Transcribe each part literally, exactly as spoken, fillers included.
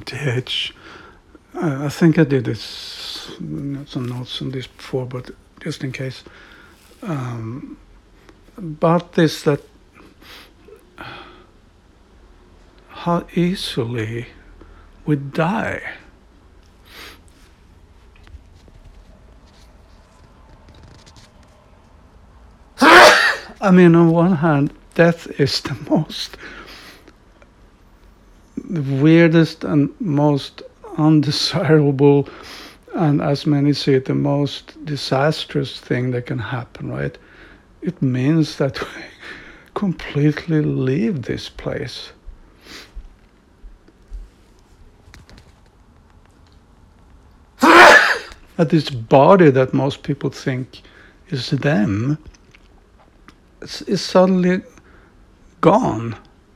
T H. Uh, I think I did this, some notes on this before, but just in case. Um, about this, that how easily we die. I mean, on one hand, death is the most, the weirdest and most undesirable, and as many see it, the most disastrous thing that can happen, right? It means that we completely leave this place. That this body that most people think is them is, is suddenly gone.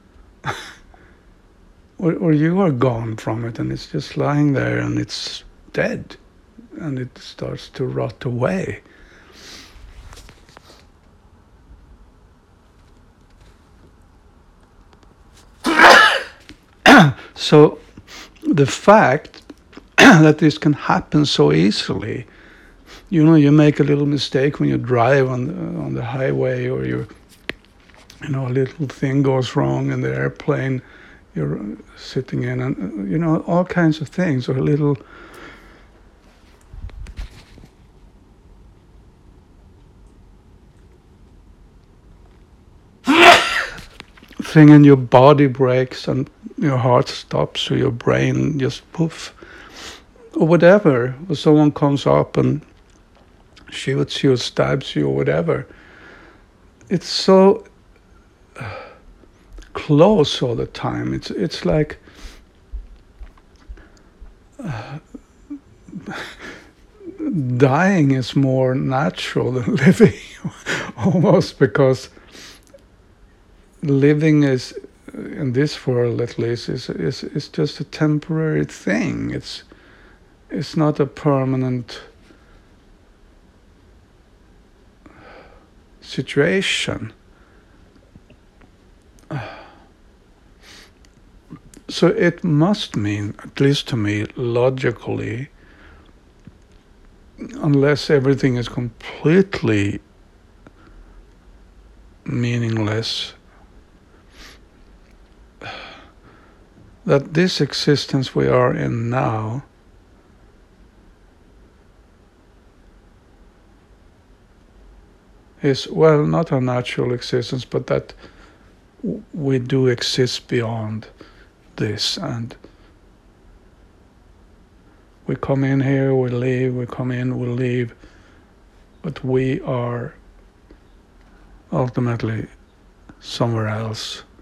or, or you are gone from it, and it's just lying there, and it's dead, and it starts to rot away. So the fact that this can happen so easily, you know, you make a little mistake when you drive on the, on the highway, or you, you know, a little thing goes wrong in the airplane you're sitting in, and you know, all kinds of things, or a little thing in your body breaks and your heart stops, or your brain just poof, or whatever, or someone comes up and shoots you or stabs you or whatever. It's so close all the time. It's it's like uh, dying is more natural than living, almost, because living is, in this world at least, is is is just a temporary thing. It's it's not a permanent situation. So it must mean, at least to me, logically, unless everything is completely meaningless, that this existence we are in now is, well, not our natural existence, but that w- we do exist beyond this, and we come in here, we leave, we come in, we leave, but we are ultimately somewhere else.